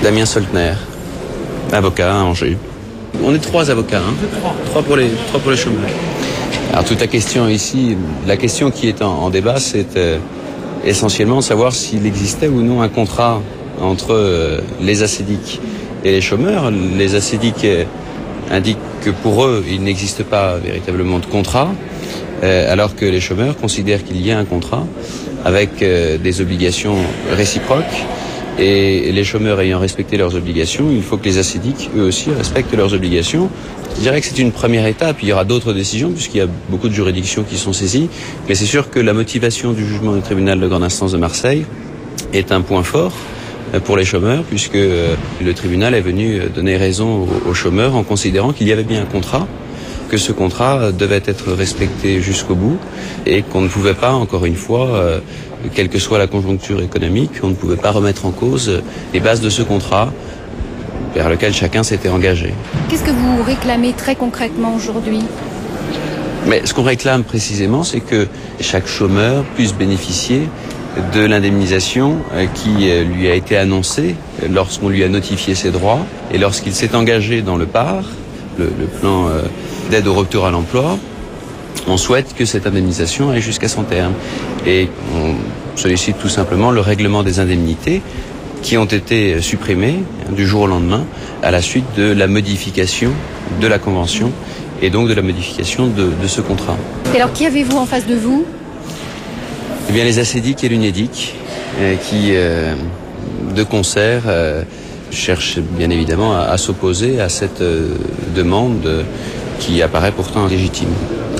Damien Soltner, avocat à Angers. On est 3 avocats, hein. 3 pour les chômeurs. Alors toute la question ici, la question qui est en débat, c'est essentiellement de savoir s'il existait ou non un contrat entre les assédiques et les chômeurs. Les assédiques indiquent que pour eux, il n'existe pas véritablement de contrat, alors que les chômeurs considèrent qu'il y a un contrat avec des obligations réciproques. Et les chômeurs ayant respecté leurs obligations, il faut que les assédiques, eux aussi, respectent leurs obligations. Je dirais que c'est une première étape. Il y aura d'autres décisions, puisqu'il y a beaucoup de juridictions qui sont saisies. Mais c'est sûr que la motivation du jugement du tribunal de grande instance de Marseille est un point fort pour les chômeurs, puisque le tribunal est venu donner raison aux chômeurs en considérant qu'il y avait bien un contrat, que ce contrat devait être respecté jusqu'au bout et qu'on ne pouvait pas, encore une fois, quelle que soit la conjoncture économique, on ne pouvait pas remettre en cause les bases de ce contrat vers lequel chacun s'était engagé. Qu'est-ce que vous réclamez très concrètement aujourd'hui ? Mais ce qu'on réclame précisément, c'est que chaque chômeur puisse bénéficier de l'indemnisation qui lui a été annoncée lorsqu'on lui a notifié ses droits et lorsqu'il s'est engagé dans le PAR, le plan d'aide au retour à l'emploi. On souhaite que cette indemnisation aille jusqu'à son terme. Et on sollicite tout simplement le règlement des indemnités qui ont été supprimées du jour au lendemain à la suite de la modification de la convention et donc de la modification de ce contrat. Et alors, qui avez-vous en face de vous ? Eh bien, les assédiques et l'UNEDIC qui, de concert, cherchent bien évidemment à s'opposer à cette demande qui apparaît pourtant légitime.